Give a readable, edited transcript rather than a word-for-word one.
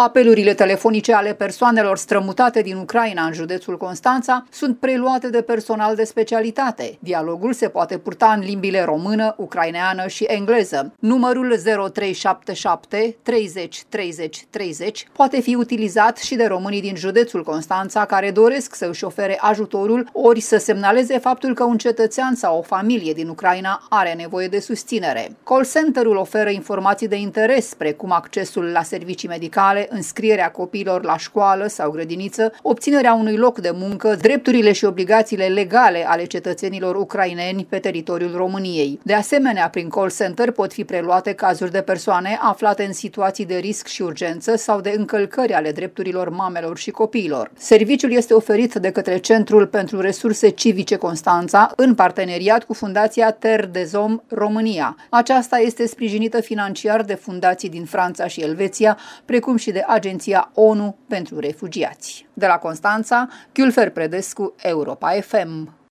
Apelurile telefonice ale persoanelor strămutate din Ucraina în județul Constanța sunt preluate de personal de specialitate. Dialogul se poate purta în limbile română, ucraineană și engleză. Numărul 0377 30 30 30 poate fi utilizat și de românii din județul Constanța care doresc să își ofere ajutorul ori să semnaleze faptul că un cetățean sau o familie din Ucraina are nevoie de susținere. Call center-ul oferă informații de interes, precum accesul la servicii medicale, înscrierea copiilor la școală sau grădiniță, obținerea unui loc de muncă, drepturile și obligațiile legale ale cetățenilor ucraineni pe teritoriul României. De asemenea, prin call center pot fi preluate cazuri de persoane aflate în situații de risc și urgență sau de încălcări ale drepturilor mamelor și copiilor. Serviciul este oferit de către Centrul pentru Resurse Civice Constanța, în parteneriat cu Fundația Terre des Hommes România. Aceasta este sprijinită financiar de fundații din Franța și Elveția, precum și de Agenția ONU pentru Refugiați. De la Constanța, Chiulfer Predescu, Europa FM.